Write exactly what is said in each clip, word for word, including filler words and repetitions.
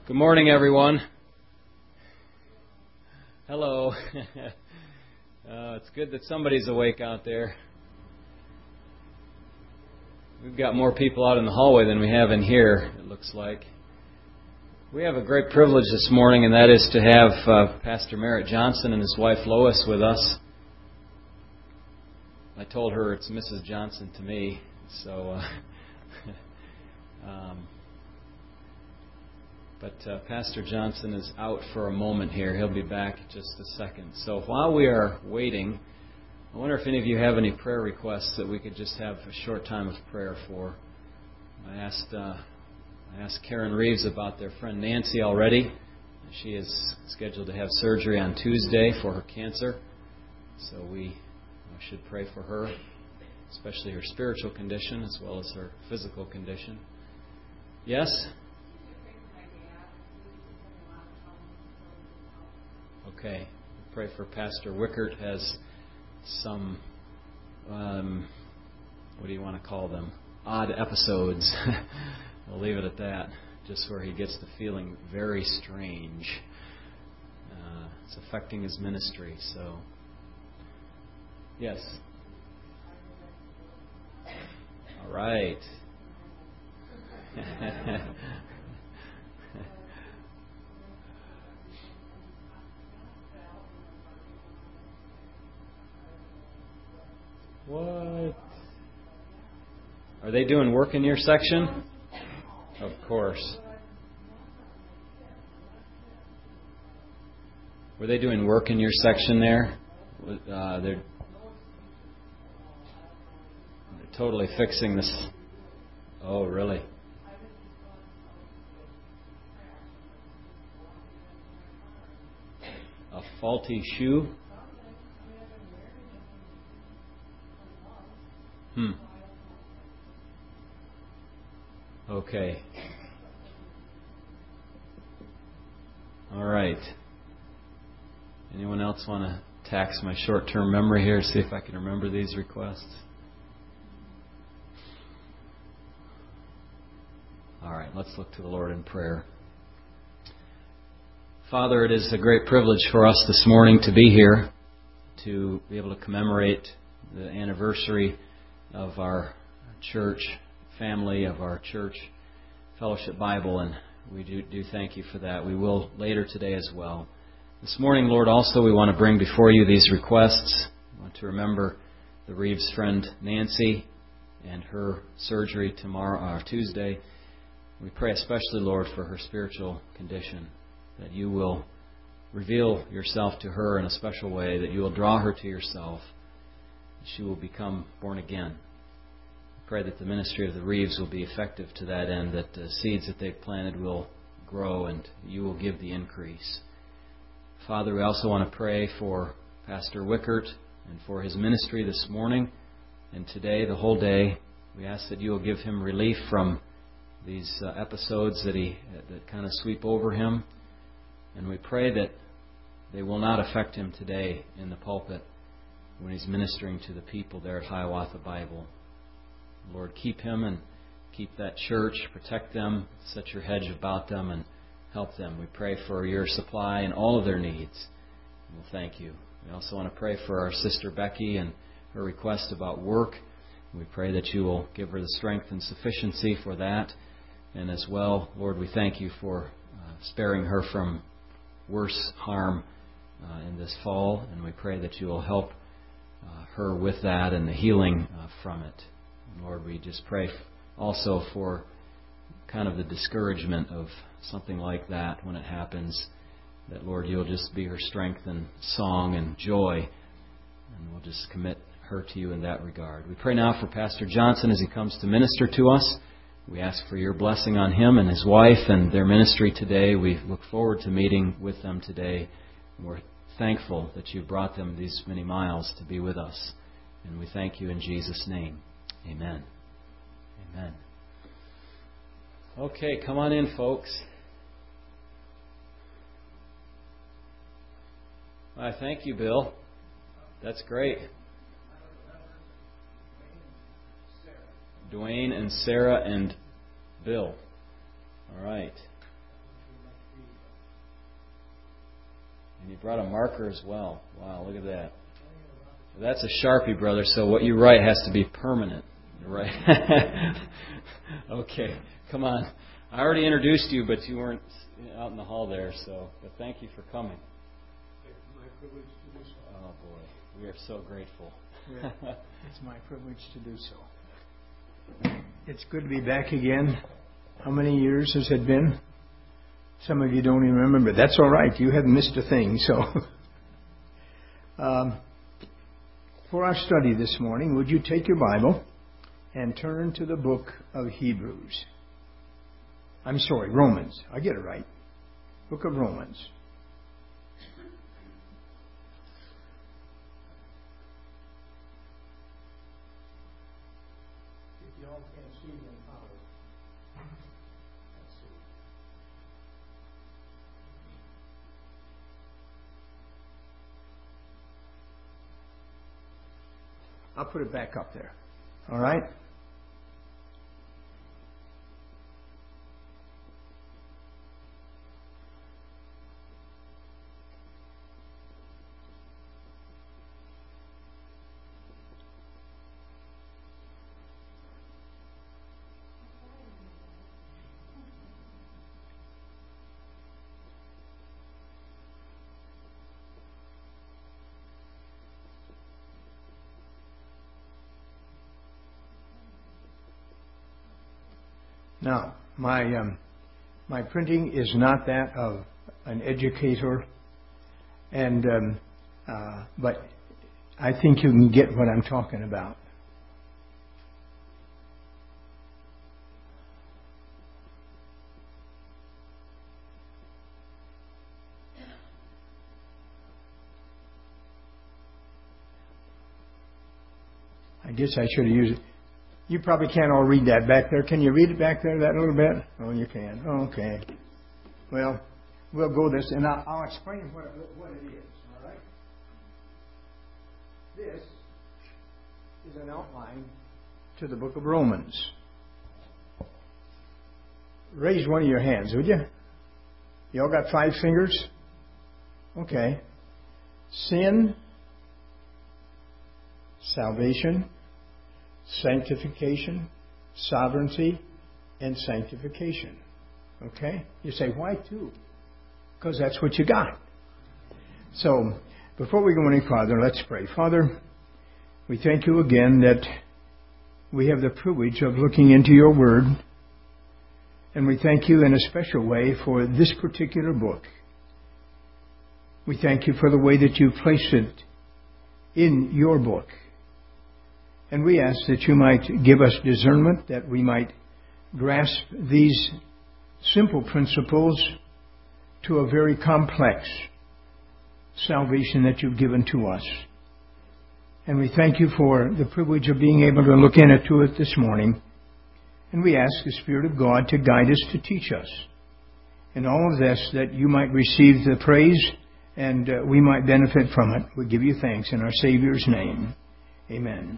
Good morning, everyone. Hello. uh, it's good that somebody's awake out there. We've got more people out in the hallway than we have in here, it looks like. We have a great privilege this morning, and that is to have uh, Pastor Merritt Johnson and his wife Lois with us. I told her it's Missus Johnson to me, so... Uh, um, But uh, Pastor Johnson is out for a moment here. He'll be back in just a second. So while we are waiting, I wonder if any of you have any prayer requests that we could just have a short time of prayer for. I asked uh, I asked Karen Reeves about their friend Nancy already. She is scheduled to have surgery on Tuesday for her cancer. So we should pray for her, especially her spiritual condition as well as her physical condition. Yes? Okay. Pray for Pastor Wickert has some, um, what do you want to call them? Odd episodes. We'll leave it at that. Just where he gets to feeling very strange. Uh, it's affecting his ministry. So, yes. All right. What? Are they doing work in your section? Of course. Were they doing work in your section there? Uh, they're, they're totally fixing this. Oh, really? A faulty shoe? Hmm. Okay. All right. Anyone else want to tax my short-term memory here, see if I can remember these requests? All right, let's look to the Lord in prayer. Father, it is a great privilege for us this morning to be here, to be able to commemorate the anniversary of our church family, of our church Fellowship Bible, and we do, do thank you for that. We will later today as well. This morning, Lord, also we want to bring before you these requests. We want to remember the Reeves friend Nancy and her surgery tomorrow, or Tuesday. We pray especially, Lord, for her spiritual condition, that you will reveal yourself to her in a special way, that you will draw her to yourself. She will become born again. Pray that the ministry of the Reeves will be effective to that end, that the seeds that they've planted will grow and you will give the increase. Father, we also want to pray for Pastor Wickert and for his ministry this morning and today, the whole day. We ask that you will give him relief from these uh, episodes that he that kind of sweep over him. And we pray that they will not affect him today in the pulpit when he's ministering to the people there at Hiawatha Bible. Lord, keep him and keep that church, protect them, set your hedge about them, and help them. We pray for your supply and all of their needs. And we'll thank you. We also want to pray for our sister Becky and her request about work. We pray that you will give her the strength and sufficiency for that. And as well, Lord, we thank you for uh, sparing her from worse harm uh, in this fall. And we pray that you will help uh, her with that and the healing uh, from it. And Lord, we just pray also for kind of the discouragement of something like that when it happens, that, Lord, you'll just be her strength and song and joy. And we'll just commit her to you in that regard. We pray now for Pastor Johnson as he comes to minister to us. We ask for your blessing on him and his wife and their ministry today. We look forward to meeting with them today. And we're thankful that you brought them these many miles to be with us. And we thank you in Jesus' name. Amen. Amen. Okay, come on in, folks. Well, thank you, Bill. That's great. Dwayne and Sarah and Bill. All right. And you brought a marker as well. Wow, look at that. That's a Sharpie, brother, so what you write has to be permanent. Right? Okay, come on. I already introduced you, but you weren't out in the hall there, so but thank you for coming. My privilege to do so. Oh, boy. We are so grateful. Yeah, it's my privilege to do so. It's good to be back again. How many years has it been? Some of you don't even remember. That's all right. You haven't missed a thing. So, um, for our study this morning, would you take your Bible and turn to the book of Hebrews? I'm sorry, Romans. I get it right. Book of Romans. If you all can't see, then follow. Let's see. I'll put it back up there. All right? Now, my um, my printing is not that of an educator, and um, uh, but I think you can get what I'm talking about. I guess I should have used it. You probably can't all read that back there. Can you read it back there that little bit? Oh, you can. Okay. Well, we'll go this, and I'll, I'll explain what it, what it is. All right. This is an outline to the book of Romans. Raise one of your hands, would you? You all got five fingers? Okay. Sin, salvation, sanctification, sovereignty, and sanctification. Okay? You say, why two? Because that's what you got. So, before we go any farther, let's pray. Father, we thank you again that we have the privilege of looking into your word, and we thank you in a special way for this particular book. We thank you for the way that you place it in your book. And we ask that you might give us discernment, that we might grasp these simple principles to a very complex salvation that you've given to us. And we thank you for the privilege of being able to look into it this morning. And we ask the Spirit of God to guide us, to teach us. In all of this, that you might receive the praise and uh, we might benefit from it. We give you thanks in our Savior's name. Amen.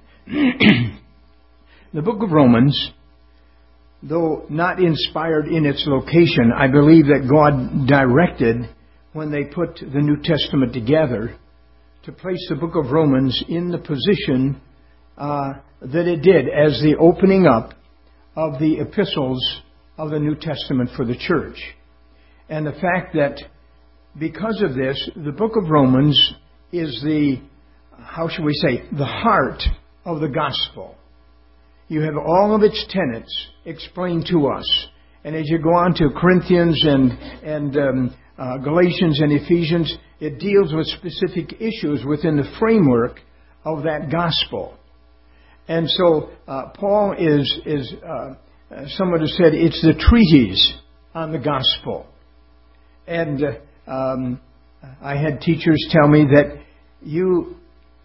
The book of Romans, though not inspired in its location, I believe that God directed when they put the New Testament together to place the book of Romans in the position uh, that it did as the opening up of the epistles of the New Testament for the church. And the fact that because of this, the book of Romans is the, how shall we say, the heart of the gospel. You have all of its tenets explained to us. And as you go on to Corinthians and, and um, uh, Galatians and Ephesians, it deals with specific issues within the framework of that gospel. And so uh, Paul is, is uh, someone has said, it's the treatise on the gospel. And uh, um, I had teachers tell me that you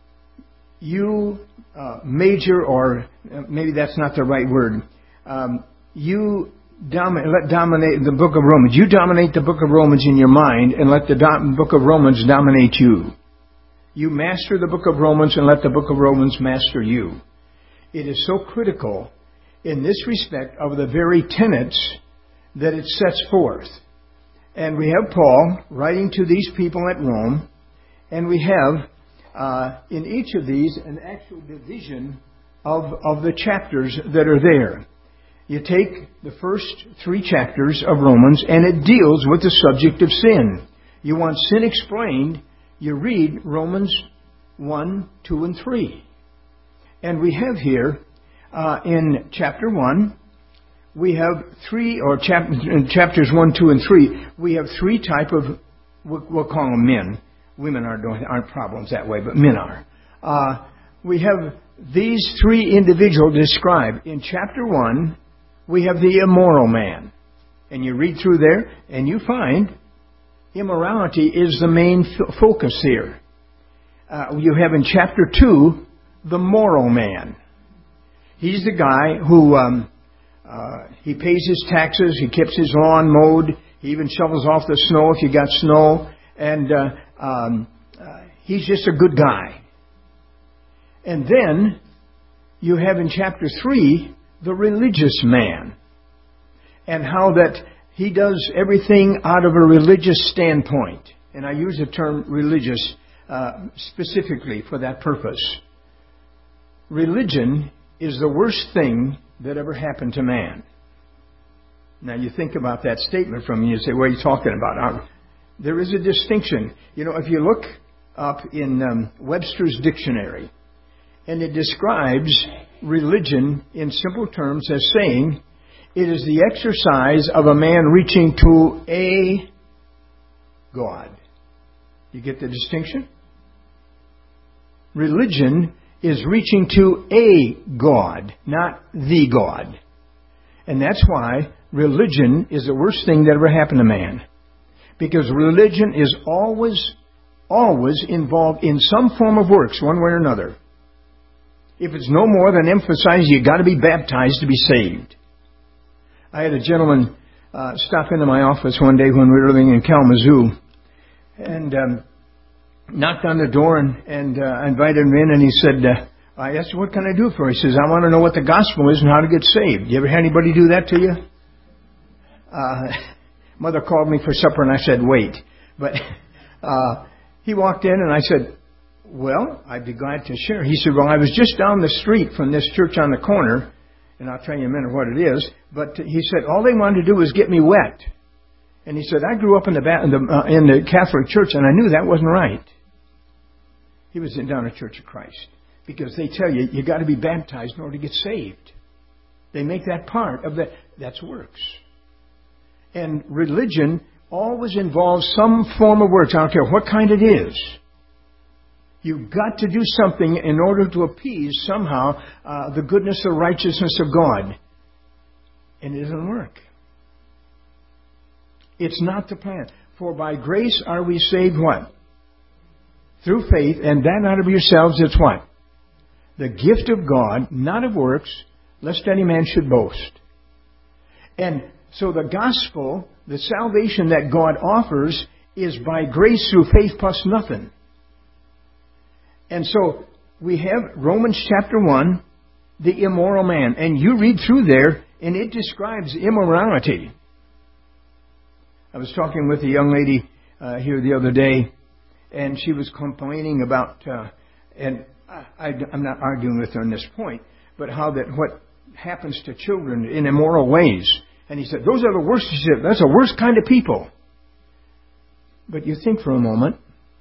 you uh, major, or maybe that's not the right word, um, you dominate, let dominate the book of Romans. You dominate the book of Romans in your mind and let the do- book of Romans dominate you. You master the book of Romans and let the book of Romans master you. It is so critical in this respect of the very tenets that it sets forth. And we have Paul writing to these people at Rome. And we have, uh, in each of these, an actual division of, of the chapters that are there. You take the first three chapters of Romans, and it deals with the subject of sin. You want sin explained, you read Romans one, two, and three. And we have here, uh, in chapter one, we have three, or chap- in chapters one, two, and three, we have three type of, we'll, we'll call them men. Women aren't, aren't problems that way, but men are. Uh, we have these three individuals described. In chapter one, we have the immoral man. And you read through there, and you find immorality is the main f- focus here. Uh, you have in chapter two, the moral man. He's the guy who um, uh, he pays his taxes, he keeps his lawn mowed, he even shovels off the snow if you got snow, and uh, um, uh, he's just a good guy. And then you have in chapter three the religious man, and how that he does everything out of a religious standpoint. And I use the term religious uh, specifically for that purpose. Religion is the worst thing that ever happened to man. Now you think about that statement from me, you say, what are you talking about? There is a distinction. You know, if you look up in um, Webster's dictionary, and it describes religion in simple terms as saying, it is the exercise of a man reaching to a God. You get the distinction? Religion is reaching to a God, not the God. And that's why religion is the worst thing that ever happened to man. Because religion is always, always involved in some form of works, one way or another. If it's no more than emphasizing you got to be baptized to be saved. I had a gentleman uh, stop into my office one day when we were living in Kalamazoo, and um, knocked on the door and, and uh, invited him in, and he said, uh, I asked him, what can I do for you? He says, I want to know what the gospel is and how to get saved. You ever had anybody do that to you? Uh, mother called me for supper, and I said, wait. But uh, he walked in, and I said, well, I'd be glad to share. He said, well, I was just down the street from this church on the corner, and I'll tell you in a minute what it is. But he said, all they wanted to do was get me wet. And he said, I grew up in the, in the, uh, in the Catholic Church, and I knew that wasn't right. He was in down at Church of Christ. Because they tell you, you got to be baptized in order to get saved. They make that part of that. That's works. And religion always involves some form of works. I don't care what kind it is. You've got to do something in order to appease somehow uh, the goodness or righteousness of God. And it doesn't work. It's not the plan. For by grace are we saved what? Through faith, and that not of yourselves, it's what? The gift of God, not of works, lest any man should boast. And so the gospel, the salvation that God offers, is by grace through faith plus nothing. And so we have Romans chapter one, the immoral man. And you read through there, and it describes immorality. I was talking with a young lady uh, here the other day, and she was complaining about, uh, and I, I, I'm not arguing with her on this point, but how that what happens to children in immoral ways. And he said, those are the worst. She said, that's the worst kind of people. But you think for a moment,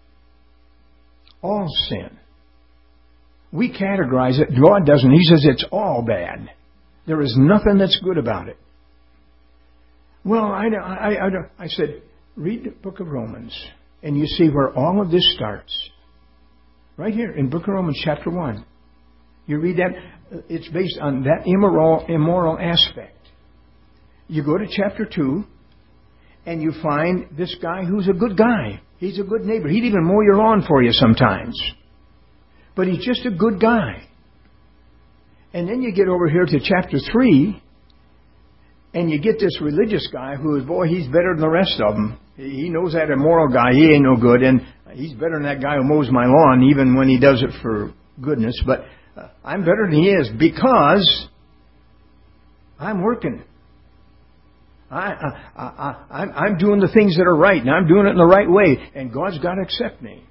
all sin. We categorize it. God doesn't. He says it's all bad. There is nothing that's good about it. Well, I, I, I, I said, read the book of Romans, and you see where all of this starts. Right here in book of Romans chapter one. You read that. It's based on that immoral, immoral aspect. You go to chapter two, and you find this guy who's a good guy. He's a good neighbor. He'd even mow your lawn for you sometimes. But he's just a good guy. And then you get over here to chapter three, and you get this religious guy who is, boy, he's better than the rest of them. He knows that immoral guy, he ain't no good, and he's better than that guy who mows my lawn, even when he does it for goodness. But uh, I'm better than he is because I'm working. I, I, I, I'm, I'm doing the things that are right, and I'm doing it in the right way, and God's got to accept me.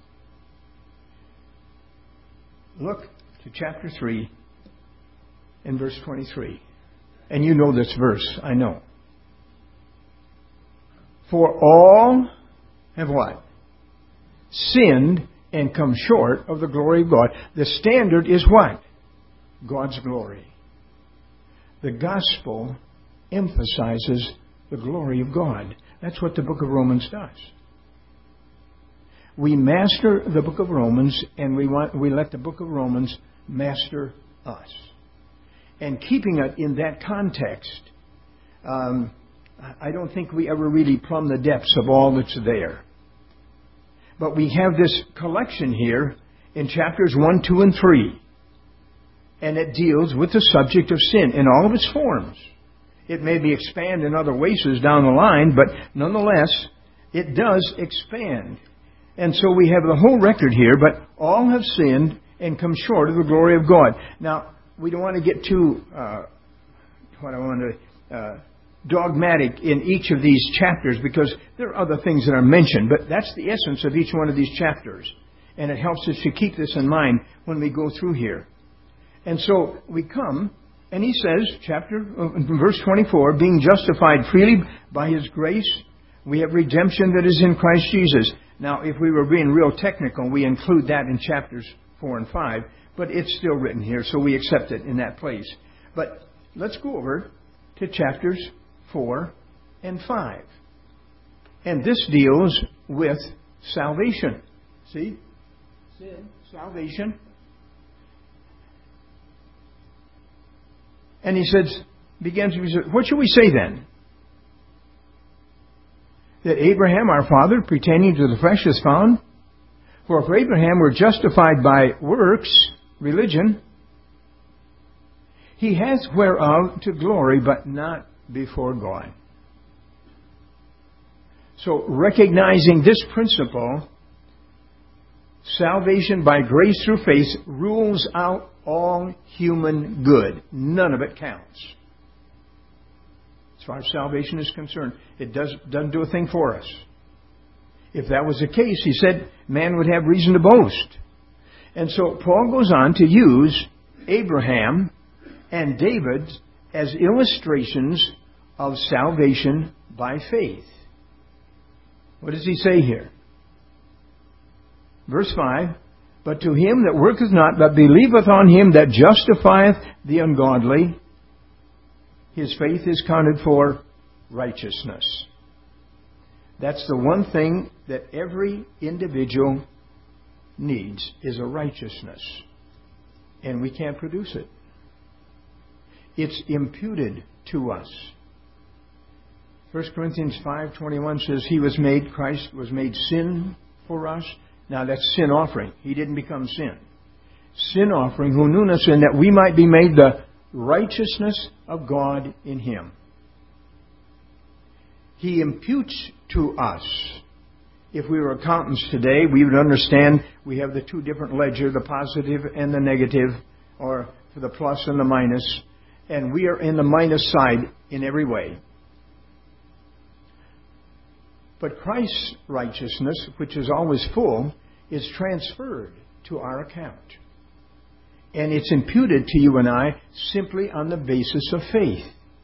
Look to chapter three and verse twenty-three. And you know this verse, I know. For all have what? Sinned and come short of the glory of God. The standard is what? God's glory. The gospel emphasizes the glory of God. That's what the book of Romans does. We master the book of Romans, and we want we let the book of Romans master us. And keeping it in that context, um, I don't think we ever really plumb the depths of all that's there. But we have this collection here in chapters one, two, and three. And it deals with the subject of sin in all of its forms. It may be expanded in other ways down the line, but nonetheless, it does expand. And so we have the whole record here, but all have sinned and come short of the glory of God. Now, we don't want to get too, uh, what I want to, uh, dogmatic in each of these chapters, because there are other things that are mentioned, but that's the essence of each one of these chapters. And it helps us to keep this in mind when we go through here. And so we come, and he says, chapter, verse twenty-four, being justified freely by his grace, we have redemption that is in Christ Jesus. Now, if we were being real technical, we include that in chapters four and five, but it's still written here, so we accept it in that place. But let's go over to chapters four and five. And this deals with salvation. See? Sin, salvation. And he says, begins, what should we say then? That Abraham, our father, pertaining to the flesh, is found? For if Abraham were justified by works, religion, he has whereof to glory, but not before God. So, recognizing this principle, salvation by grace through faith rules out all human good. None of it counts. As far as salvation is concerned, it does, doesn't do a thing for us. If that was the case, he said, man would have reason to boast. And so Paul goes on to use Abraham and David as illustrations of salvation by faith. What does he say here? Verse five, but to him that worketh not, but believeth on him that justifieth the ungodly, his faith is counted for righteousness. That's the one thing that every individual needs, is a righteousness. And we can't produce it. It's imputed to us. First Corinthians five twenty-one says, he was made, Christ was made sin for us. Now that's sin offering. He didn't become sin. Sin offering, who knew no sin, that we might be made the righteousness of God in him. He imputes to us. If we were accountants today, we would understand we have the two different ledger, the positive and the negative, or the plus and the minus, and we are in the minus side in every way. But Christ's righteousness, which is always full, is transferred to our account. And it's imputed to you and I simply on the basis of faith.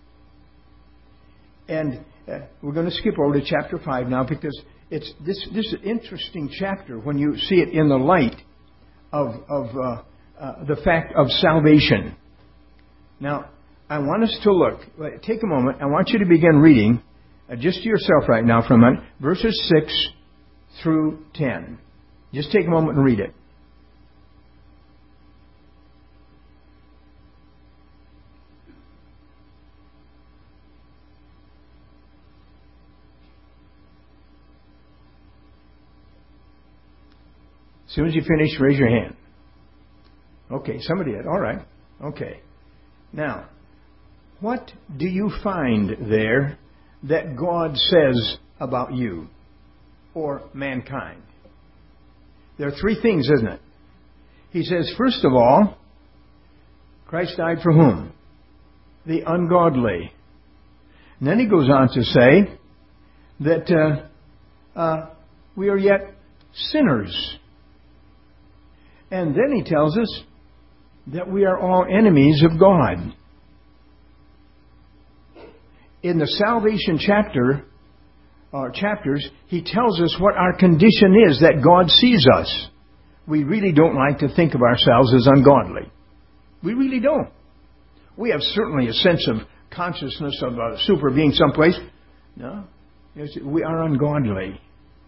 And uh, we're going to skip over to chapter five now, because it's this this is an interesting chapter when you see it in the light of, of uh, uh, the fact of salvation. Now, I want us to look. Take a moment. I want you to begin reading, uh, just to yourself right now for a minute, verses six through ten. Just take a moment and read it. As soon as you finish, raise your hand. Okay, somebody did. All right. Okay. Now, what do you find there that God says about you or mankind? There are three things, isn't it? He says, first of all, Christ died for whom? The ungodly. And then he goes on to say that uh, uh, we are yet sinners. And then he tells us that we are all enemies of God. In the salvation chapter, or chapters, he tells us what our condition is, that God sees us. We really don't like to think of ourselves as ungodly. We really don't. We have certainly a sense of consciousness of a super being someplace. No. We are ungodly.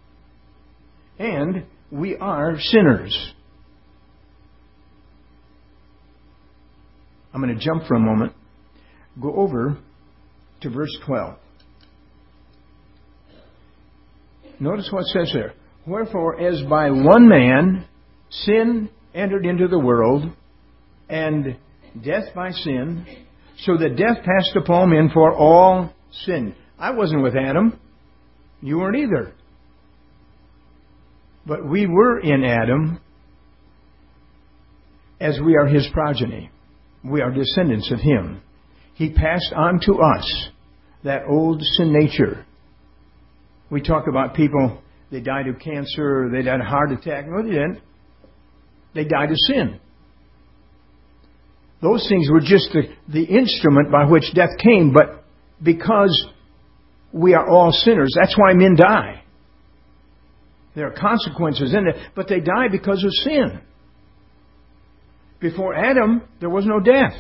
And we are sinners. I'm going to jump for a moment. Go over to verse twelve. Notice what it says there. Wherefore, as by one man sin entered into the world, and death by sin, so that death passed upon men for all sin. I wasn't with Adam. You weren't either. But we were in Adam, as we are his progeny. We are descendants of him. He passed on to us that old sin nature. We talk about people, they died of cancer, or they died of a heart attack. No, they didn't. They died of sin. Those things were just the, the instrument by which death came, but because we are all sinners, that's why men die. There are consequences in it, but they die because of sin. Before Adam, there was no death.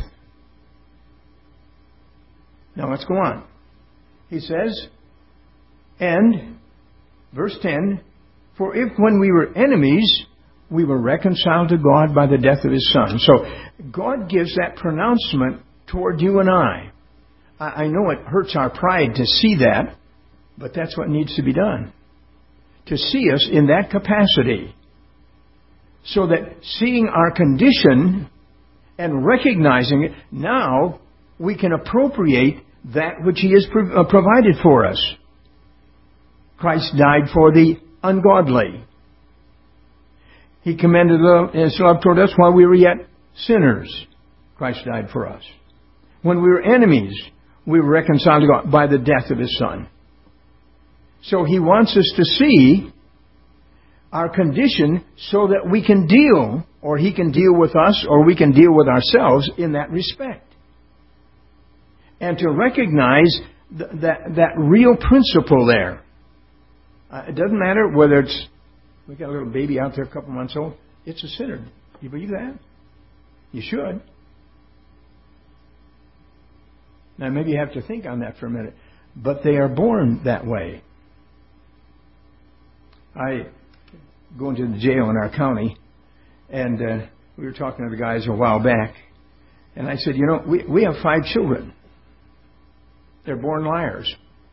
Now let's go on. He says, and, verse ten, for if when we were enemies, we were reconciled to God by the death of His Son. So, God gives that pronouncement toward you and I. I know it hurts our pride to see that, but that's what needs to be done. To see us in that capacity. So that seeing our condition and recognizing it, now we can appropriate that which He has provided for us. Christ died for the ungodly. He commended His love toward us while we were yet sinners. Christ died for us. When we were enemies, we were reconciled to God by the death of His Son. So He wants us to see our condition so that we can deal, or He can deal with us, or we can deal with ourselves in that respect. And to recognize th- that, that real principle there. Uh, it doesn't matter whether it's, we got a little baby out there a couple months old, it's a sinner. You believe that? You should. Now maybe you have to think on that for a minute. But they are born that way. I go into the jail in our county, and uh, we were talking to the guys a while back, and I said, you know, we, we have five children. They're born liars.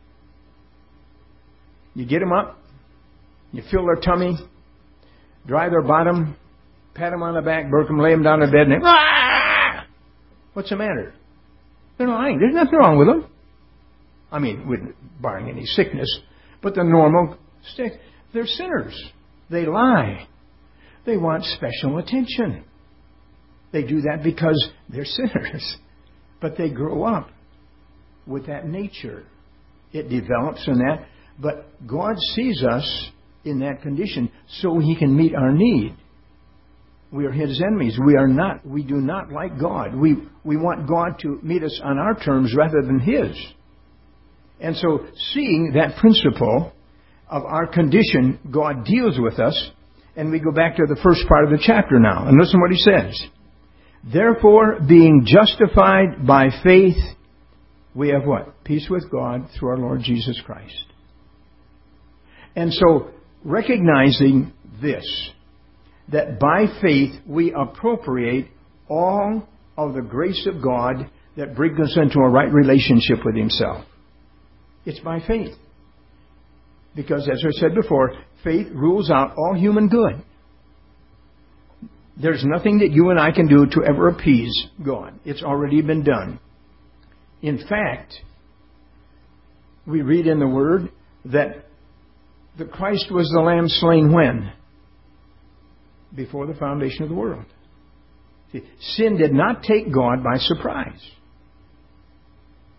You get them up, you fill their tummy, dry their bottom, pat them on the back, burp them, lay them down in bed, and they, ah! What's the matter? They're lying. There's nothing wrong with them. I mean, with barring any sickness, but the normal state. They're sinners. They lie. They want special attention. They do that because they're sinners. But they grow up with that nature. It develops in that. But God sees us in that condition so He can meet our need. We are His enemies. We are not. We do not like God. We we want God to meet us on our terms rather than His. And so, seeing that principle of our condition, God deals with us. And we go back to the first part of the chapter now. And listen what He says. Therefore, being justified by faith, we have what? Peace with God through our Lord Jesus Christ. And so, recognizing this, that by faith we appropriate all of the grace of God that brings us into a right relationship with Himself. It's by faith. Because, as I said before, faith rules out all human good. There's nothing that you and I can do to ever appease God. It's already been done. In fact, we read in the Word that the Christ was the Lamb slain when? Before the foundation of the world. See, sin did not take God by surprise.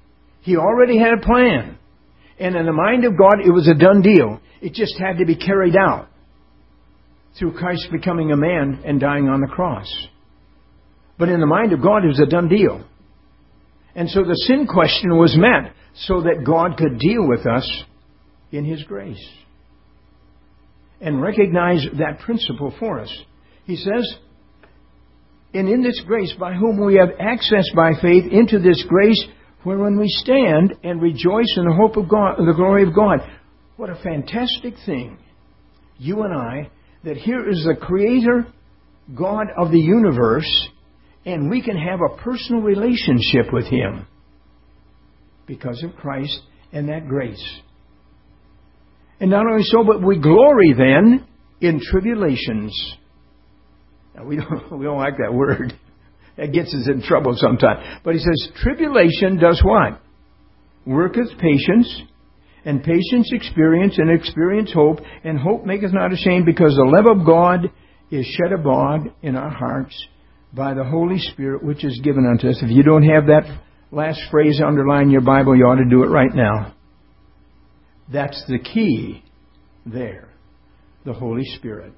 He already had a plan. And in the mind of God, it was a done deal. It just had to be carried out through Christ becoming a man and dying on the cross. But in the mind of God, it was a done deal. And so the sin question was met so that God could deal with us in His grace. And recognize that principle for us. He says, and in this grace, by whom we have access by faith into this grace, wherein we stand and rejoice in the hope of God, the glory of God. What a fantastic thing, you and I, that here is the Creator, God of the universe, and we can have a personal relationship with Him because of Christ and that grace. And not only so, but we glory then in tribulations. Now, we don't, we don't like that word. That gets us in trouble sometimes. But he says, tribulation does what? Worketh patience, and patience experience, and experience hope, and hope maketh not ashamed, because the love of God is shed abroad in our hearts by the Holy Spirit, which is given unto us. If you don't have that last phrase underlined in your Bible, you ought to do it right now. That's the key there. The Holy Spirit.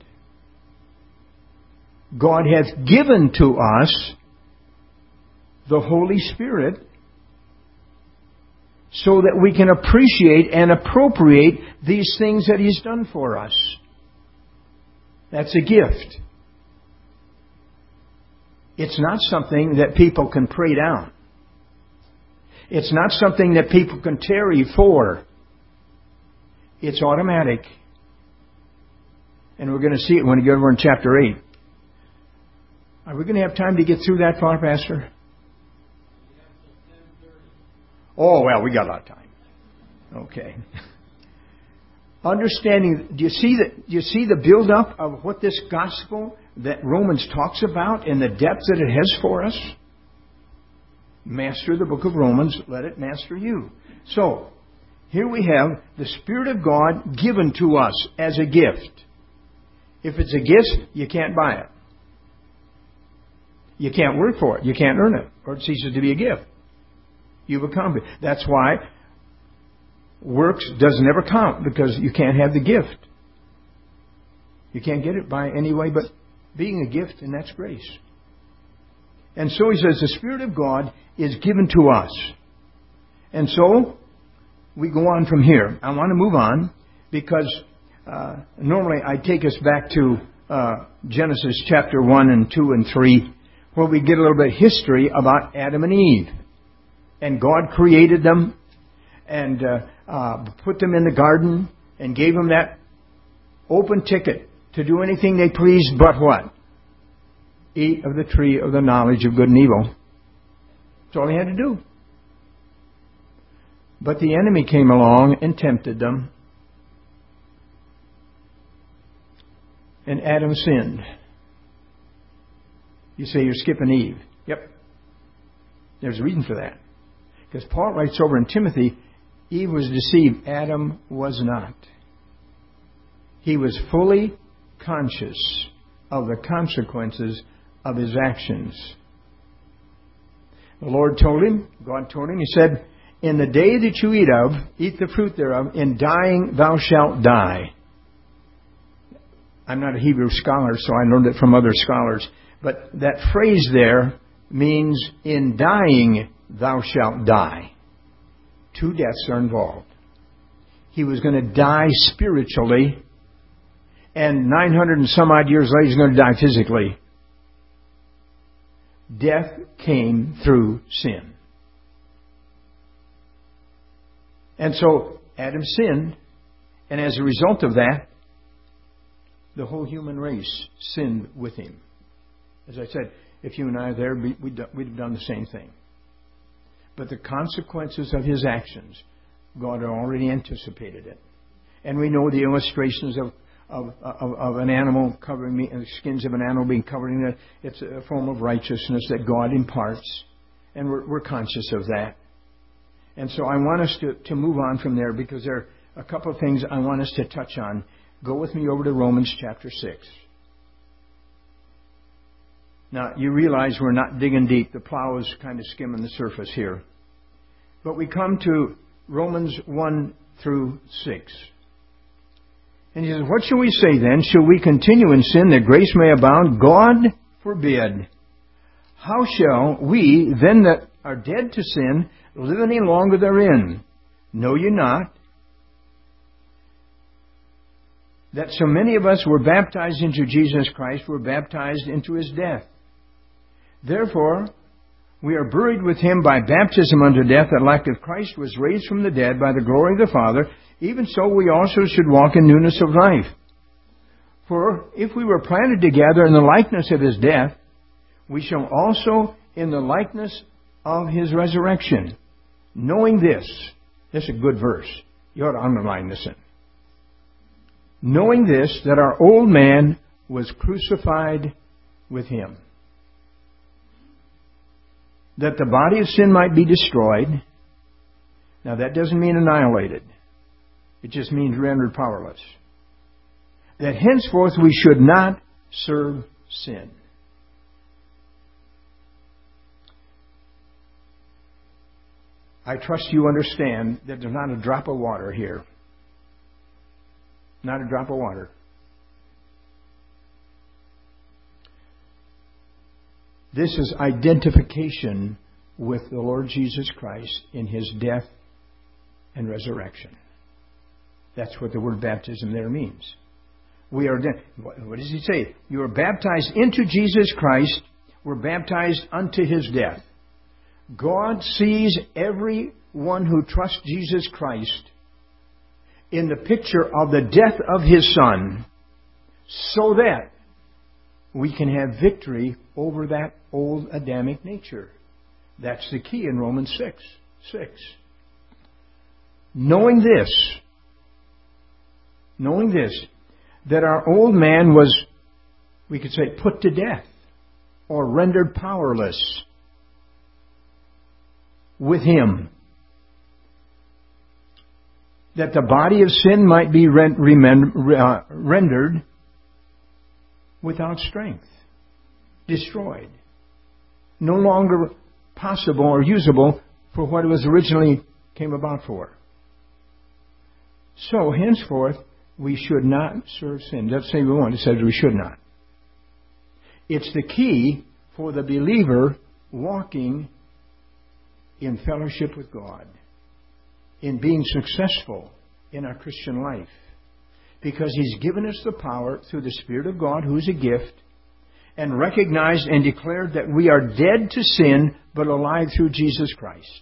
God hath given to us the Holy Spirit so that we can appreciate and appropriate these things that He's done for us. That's a gift. It's not something that people can pray down. It's not something that people can tarry for. It's automatic. And we're going to see it when we get over in chapter eight. Are we going to have time to get through that far, Pastor? Oh, well, we got a lot of time. Okay. Understanding, do you see the, do you see the build-up of what this gospel that Romans talks about and the depth that it has for us? Master the book of Romans, let it master you. So, here we have the Spirit of God given to us as a gift. If it's a gift, you can't buy it. You can't work for it. You can't earn it. Or it ceases to be a gift. You've accomplished. That's why works does never count, because you can't have the gift. You can't get it by any way but being a gift, and that's grace. And so he says the Spirit of God is given to us. And so we go on from here. I want to move on because uh, normally I take us back to uh, Genesis chapter one and two and three, where we get a little bit of history about Adam and Eve. And God created them and uh, uh, put them in the garden and gave them that open ticket to do anything they pleased but what? Eat of the tree of the knowledge of good and evil. That's all they had to do. But the enemy came along and tempted them. And Adam sinned. You say you're skipping Eve. Yep. There's a reason for that. Because Paul writes over in Timothy, Eve was deceived. Adam was not. He was fully conscious of the consequences of his actions. The Lord told him, God told him, He said, in the day that you eat of, eat the fruit thereof, in dying thou shalt die. I'm not a Hebrew scholar, so I learned it from other scholars. But that phrase there means in dying thou shalt die. Two deaths are involved. He was going to die spiritually, and nine hundred and some odd years later he's going to die physically. Death came through sin. And so Adam sinned, and as a result of that, the whole human race sinned with him. As I said, if you and I are there, we'd have done the same thing. But the consequences of his actions, God had already anticipated it. And we know the illustrations of of, of, of an animal covering me, the skins of an animal being covered in it. It's a form of righteousness that God imparts. And we're, we're conscious of that. And so I want us to, to move on from there, because there are a couple of things I want us to touch on. Go with me over to Romans chapter six. Now, you realize we're not digging deep. The plow is kind of skimming the surface here. But we come to Romans one through six. And he says, what shall we say then? Shall we continue in sin that grace may abound? God forbid. How shall we, then that are dead to sin, live any longer therein? Know ye not that so many of us were baptized into Jesus Christ, were baptized into His death? Therefore, we are buried with Him by baptism unto death, that like as Christ was raised from the dead by the glory of the Father, even so we also should walk in newness of life. For if we were planted together in the likeness of His death, we shall also in the likeness of His resurrection. Knowing this, this is a good verse. You ought to underline this in. Knowing this, that our old man was crucified with Him, that the body of sin might be destroyed. Now that doesn't mean annihilated. It just means rendered powerless. That henceforth we should not serve sin. I trust you understand that there's not a drop of water here. Not a drop of water. This is identification with the Lord Jesus Christ in His death and resurrection. That's what the word baptism there means. We are. What does He say? You are baptized into Jesus Christ. We're baptized unto His death. God sees everyone who trusts Jesus Christ in the picture of the death of His Son, so that we can have victory over that old Adamic nature. That's the key in Romans six. six. Knowing this, knowing this, that our old man was, we could say, put to death or rendered powerless with Him, that the body of sin might be rendered without strength, destroyed, no longer possible or usable for what it was originally came about for. So, henceforth, we should not serve sin. It doesn't say we won't, it says we should not. It's the key for the believer walking in fellowship with God, in being successful in our Christian life. Because He's given us the power through the Spirit of God, who is a gift, and recognized and declared that we are dead to sin, but alive through Jesus Christ.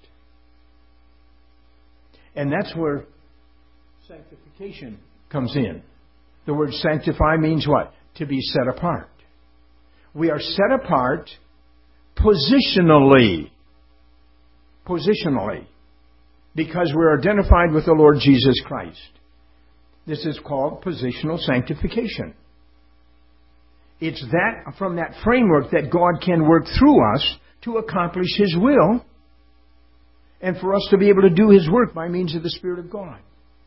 And that's where sanctification comes in. The word sanctify means what? To be set apart. We are set apart positionally. Positionally. Because we're identified with the Lord Jesus Christ. This is called positional sanctification. It's that from that framework that God can work through us to accomplish His will, and for us to be able to do His work by means of the Spirit of God.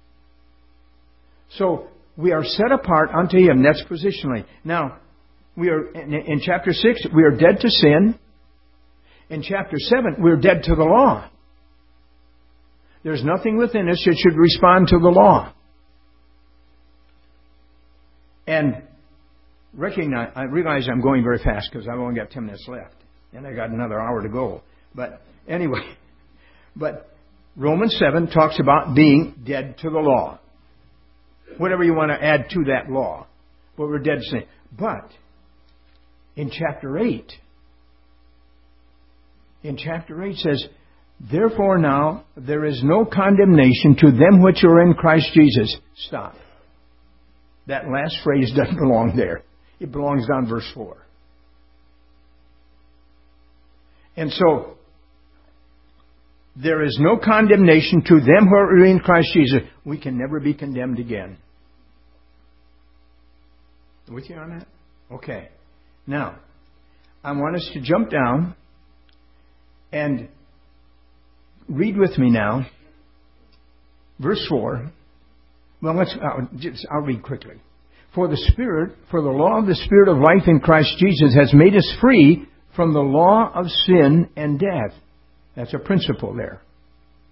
So we are set apart unto Him. That's positionally. Now, we are in, in chapter six, we are dead to sin. In chapter seven, we're dead to the law. There's nothing within us that should respond to the law. And recognize, I realize I'm going very fast because I've only got ten minutes left. And I got another hour to go. But anyway, but Romans seven talks about being dead to the law. Whatever you want to add to that law. But we're dead to sin. But in chapter eight, in chapter eight says, therefore now there is no condemnation to them which are in Christ Jesus. Stop. That last phrase doesn't belong there. It belongs down verse four. And so, there is no condemnation to them who are in Christ Jesus. We can never be condemned again. With you on that? Okay. Now, I want us to jump down and read with me now, verse four. Well, let's. I'll, just, I'll read quickly. For the Spirit, for the law of the Spirit of life in Christ Jesus has made us free from the law of sin and death. That's a principle there.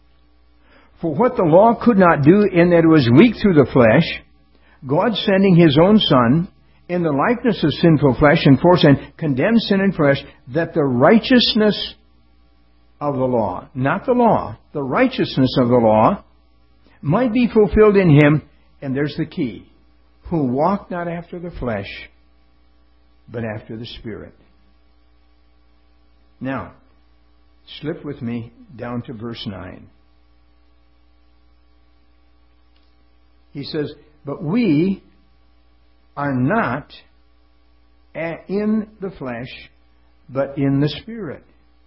For what the law could not do in that it was weak through the flesh, God sending His own Son in the likeness of sinful flesh and for sin, condemned sin in flesh, that the righteousness of the law, not the law, the righteousness of the law, might be fulfilled in Him, and there's the key, who walk not after the flesh, but after the Spirit. Now, slip with me down to verse nine. He says, but we are not in the flesh, but in the Spirit.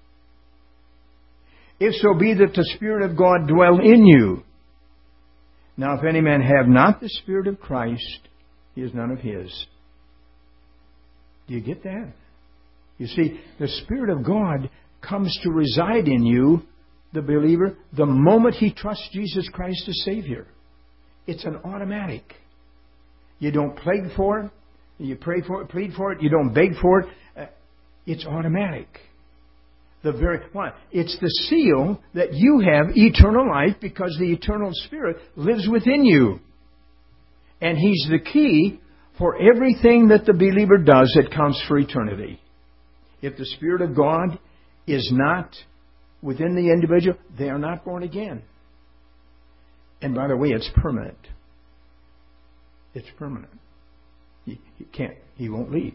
If so be that the Spirit of God dwell in you. Now if any man have not the Spirit of Christ, he is none of His. Do you get that? You see, the Spirit of God comes to reside in you, the believer, the moment he trusts Jesus Christ as Savior. It's an automatic. You don't plead for it. You pray for it, plead for it. You don't beg for it. Uh, it's automatic. The very why? It's the seal that you have eternal life because the eternal Spirit lives within you. And He's the key for everything that the believer does that counts for eternity. If the Spirit of God is not within the individual, they are not born again. And by the way, it's permanent. It's permanent. He, he can't, he won't leave.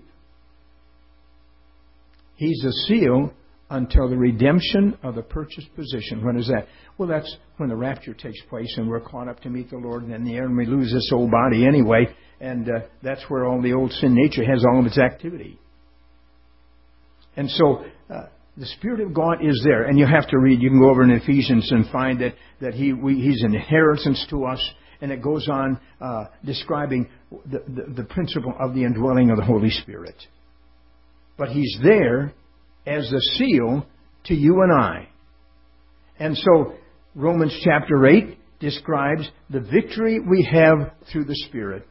He's a seal until the redemption of the purchased possession. When is that? Well, that's when the rapture takes place and we're caught up to meet the Lord, and in the air and we lose this old body anyway, and uh, that's where all the old sin nature has all of its activity. And so uh, the Spirit of God is there, and you have to read. You can go over in Ephesians and find that that He we, He's an inheritance to us, and it goes on uh, describing the, the the principle of the indwelling of the Holy Spirit. But He's there as the seal to you and I. And so Romans chapter eight describes the victory we have through the Spirit,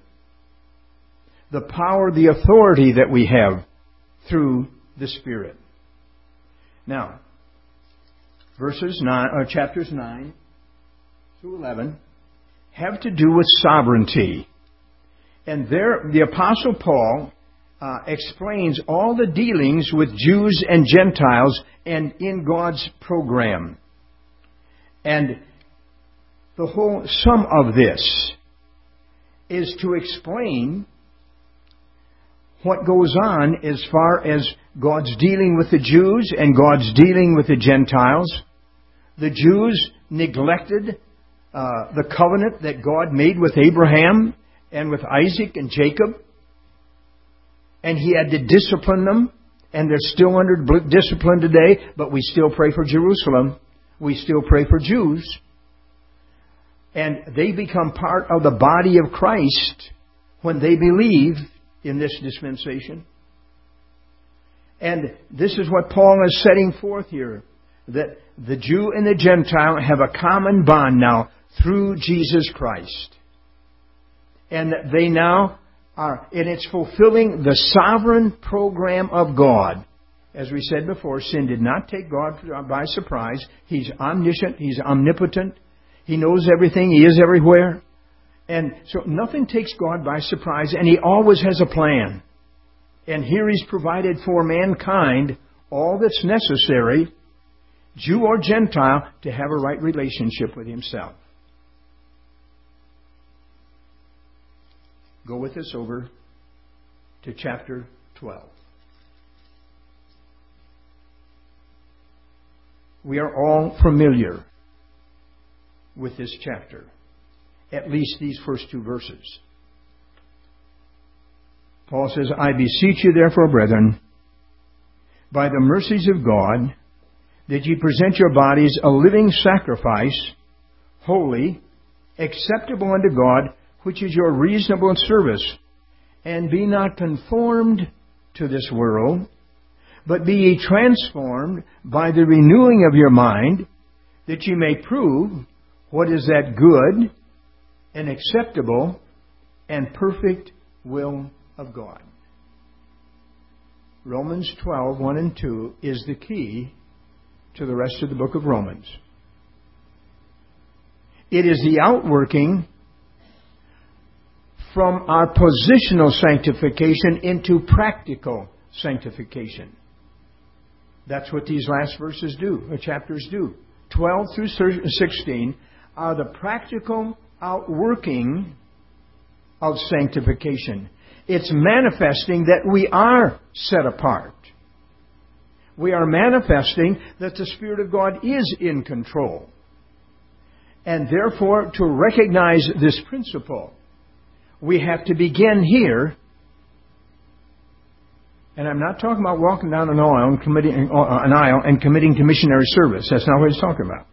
the power, the authority that we have through the Spirit. Now, verses nine, or chapters nine through eleven have to do with sovereignty. And there, the Apostle Paul uh, explains all the dealings with Jews and Gentiles and in God's program. And the whole sum of this is to explain what goes on as far as God's dealing with the Jews and God's dealing with the Gentiles. The Jews neglected uh, the covenant that God made with Abraham and with Isaac and Jacob. And He had to discipline them. And they're still under discipline today, but we still pray for Jerusalem. We still pray for Jews. And they become part of the body of Christ when they believe in this dispensation. And this is what Paul is setting forth here, that the Jew and the Gentile have a common bond now through Jesus Christ. And that they now are, and it's fulfilling the sovereign program of God. As we said before, sin did not take God by surprise. He's omniscient. He's omnipotent. He knows everything. He is everywhere. And so nothing takes God by surprise, and He always has a plan. And here He's provided for mankind all that's necessary, Jew or Gentile, to have a right relationship with Himself. Go with us over to chapter twelve. We are all familiar with this chapter. At least these first two verses. Paul says, I beseech you therefore, brethren, by the mercies of God, that ye present your bodies a living sacrifice, holy, acceptable unto God, which is your reasonable service. And be not conformed to this world, but be ye transformed by the renewing of your mind, that ye may prove what is that good and acceptable and perfect will of God. Romans twelve, one and two is the key to the rest of the book of Romans. It is the outworking from our positional sanctification into practical sanctification. That's what these last verses do, or chapters do. twelve through sixteen are the practical outworking of sanctification. It's manifesting that we are set apart. We are manifesting that the Spirit of God is in control. And therefore, to recognize this principle, we have to begin here. And I'm not talking about walking down an aisle and committing, an aisle and committing to missionary service. That's not what he's talking about.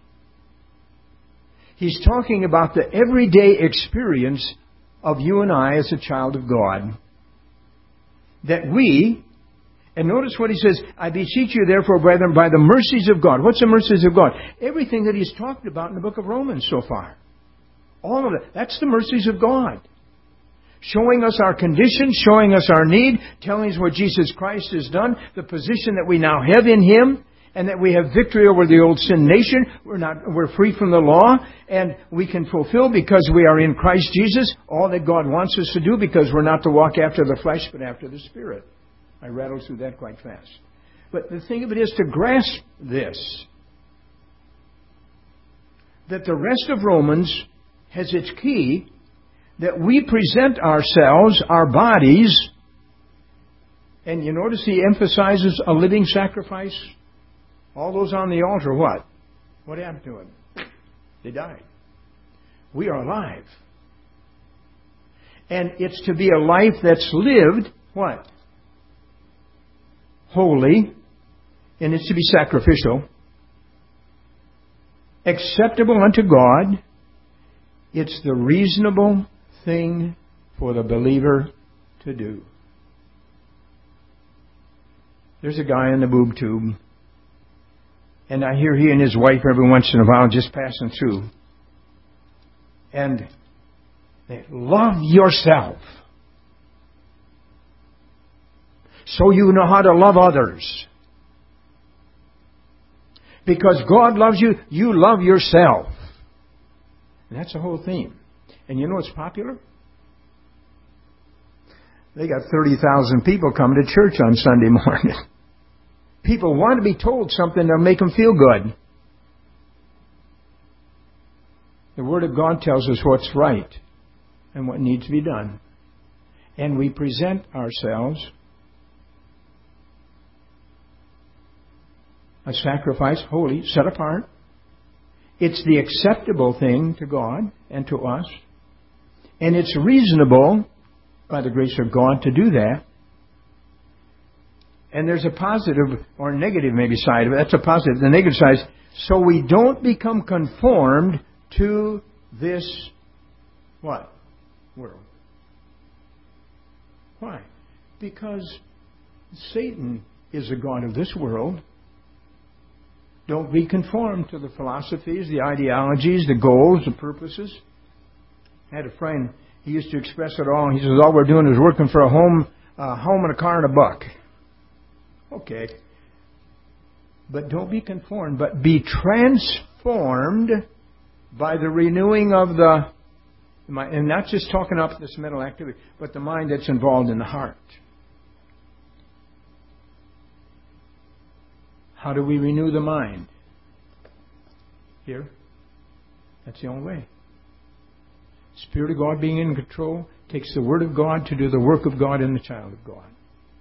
He's talking about the everyday experience of you and I as a child of God. That we, and notice what he says, I beseech you therefore, brethren, by the mercies of God. What's the mercies of God? Everything that he's talked about in the book of Romans so far. All of it. That's the mercies of God. Showing us our condition, showing us our need, telling us what Jesus Christ has done, the position that we now have in Him, and that we have victory over the old sin nation. We're not, we're free from the law, and we can fulfill, because we are in Christ Jesus, all that God wants us to do, because we're not to walk after the flesh, but after the Spirit. I rattled through that quite fast. But the thing of it is to grasp this, that the rest of Romans has its key, that we present ourselves, our bodies, and you notice he emphasizes a living sacrifice. All those on the altar, what? What happened to them? They died. We are alive. And it's to be a life that's lived, what? Holy, and it's to be sacrificial, acceptable unto God. It's the reasonable thing for the believer to do. There's a guy in the boob tube, and I hear he and his wife every once in a while just passing through, and they love yourself so you know how to love others. Because God loves you, you love yourself. And that's the whole theme. And you know what's popular? They got thirty thousand people coming to church on Sunday morning. People want to be told something that'll make them feel good. The Word of God tells us what's right and what needs to be done. And we present ourselves a sacrifice, holy, set apart. It's the acceptable thing to God and to us. And it's reasonable, by the grace of God, to do that. And there's a positive or negative maybe side of it. That's a positive. The negative side is, so we don't become conformed to this, what? World. Why? Because Satan is the god of this world. Don't be conformed to the philosophies, the ideologies, the goals, the purposes. I had a friend, he used to express it all. He says, all we're doing is working for a home, a home and a car and a buck. Okay. But don't be conformed, but be transformed by the renewing of the, and not just talking up this mental activity, but the mind that's involved in the heart. How do we renew the mind? Here. That's the only way. Spirit of God being in control takes the Word of God to do the work of God in the child of God.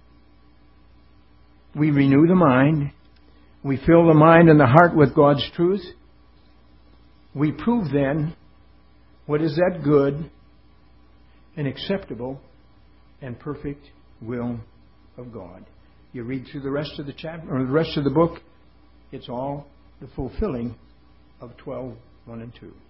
We renew the mind. We fill the mind and the heart with God's truth. We prove then what is that good and acceptable and perfect will of God. You read through the rest of the chapter or the rest of the book, it's all the fulfilling of twelve, one and two.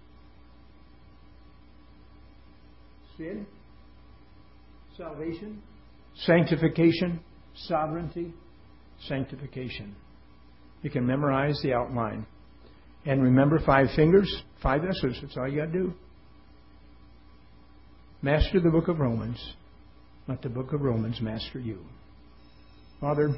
Sin, salvation, sanctification, sovereignty, sanctification. You can memorize the outline. And remember five fingers, five S's. That's all you got to do. Master the book of Romans. Let the book of Romans master you. Father,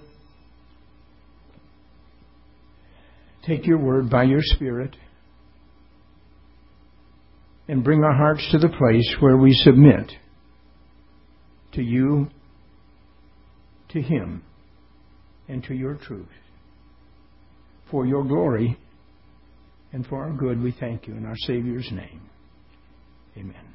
take your word by your Spirit and bring our hearts to the place where we submit to you, to Him, and to your truth. For your glory and for our good, we thank you in our Savior's name. Amen.